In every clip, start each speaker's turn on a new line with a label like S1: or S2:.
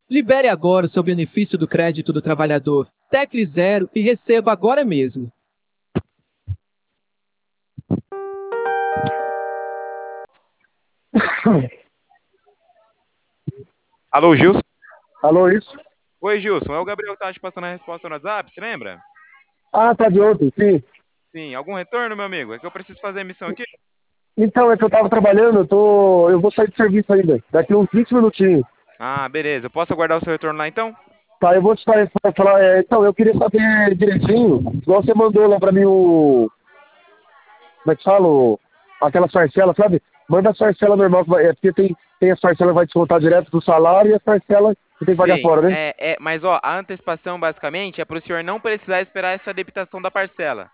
S1: Libere agora o seu benefício do crédito do trabalhador. Tecle zero e receba agora mesmo.
S2: Alô, Gilson?
S3: Alô, isso?
S2: Oi, Gilson. É o Gabriel que tava te passando a resposta no WhatsApp, você lembra?
S3: Ah, tá de ontem, sim.
S2: Sim. Algum retorno, meu amigo? É que eu preciso fazer a missão aqui.
S3: Então, é que eu tava trabalhando, eu vou sair de serviço ainda, daqui uns 20 minutinhos.
S2: Ah, beleza. Eu posso aguardar o seu retorno lá então?
S3: Tá, eu vou te falar, então, eu queria saber direitinho, igual você mandou lá pra mim como é que fala, aquelas parcelas, sabe? Manda as parcelas normal, porque tem as parcelas que vai descontar direto do salário e as parcelas que tem que pagar
S2: Sim.
S3: fora, né?
S2: Mas ó, a antecipação basicamente é para o senhor não precisar esperar essa debitação da parcela.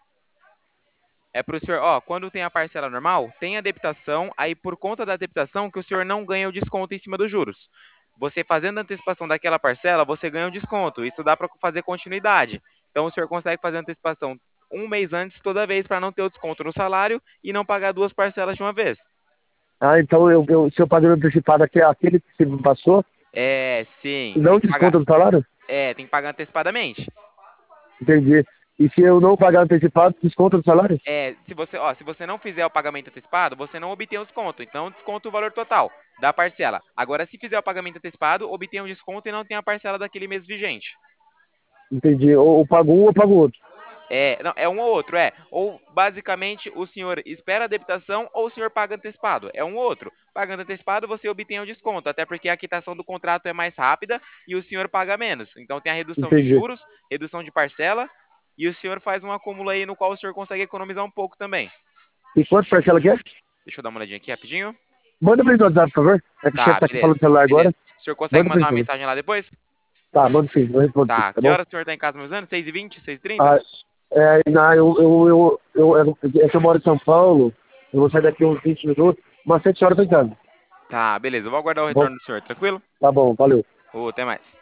S2: É para o senhor, ó, quando tem a parcela normal, tem a debitação, aí por conta da debitação que o senhor não ganha o desconto em cima dos juros. Você fazendo a antecipação daquela parcela, você ganha um desconto. Isso dá para fazer continuidade. Então o senhor consegue fazer a antecipação um mês antes toda vez para não ter o desconto no salário e não pagar duas parcelas de uma vez.
S3: Ah, então se eu pagar antecipado aquele que você me passou,
S2: Sim,
S3: não
S2: tem que pagar.
S3: desconta do salário?
S2: Tem que pagar antecipadamente.
S3: Entendi. E se eu não pagar antecipado, desconta do salário?
S2: Se você não fizer o pagamento antecipado, você não obtém o desconto. Então, desconta o valor total da parcela. Agora, se fizer o pagamento antecipado, obtém o desconto e não tem a parcela daquele mês vigente.
S3: Entendi. Ou pago um ou pago outro.
S2: Não, é um ou outro, é. Ou, basicamente, o senhor espera a debitação ou o senhor paga antecipado. É um ou outro. Pagando antecipado, você obtém o desconto, até porque a quitação do contrato é mais rápida e o senhor paga menos. Então, tem a redução de
S3: Entendi.
S2: juros, redução de parcela, e o senhor faz um acúmulo aí no qual o senhor consegue economizar um pouco também.
S3: E quanto parcela que é?
S2: Deixa eu dar uma olhadinha aqui rapidinho.
S3: Manda pra mim no WhatsApp, por favor. É que o chefe
S2: Tá,
S3: tá aqui falando
S2: beleza.
S3: no celular agora.
S2: Beleza. O senhor consegue
S3: Manda pra mim,
S2: mandar
S3: por
S2: uma
S3: favor.
S2: mensagem lá depois?
S3: Tá, manda sim, eu respondo sim,
S2: Tá.
S3: tá
S2: Que
S3: bom?
S2: hora o senhor tá em casa mais ou menos? 6h20, 6h30?
S3: Ah, não, é que eu moro em São Paulo, eu vou sair daqui uns 20 minutos, umas 7 horas eu tô em casa.
S2: Tá, beleza. Eu vou aguardar o
S3: Tá bom?
S2: retorno do senhor, tranquilo?
S3: Tá bom, valeu.
S2: Até mais.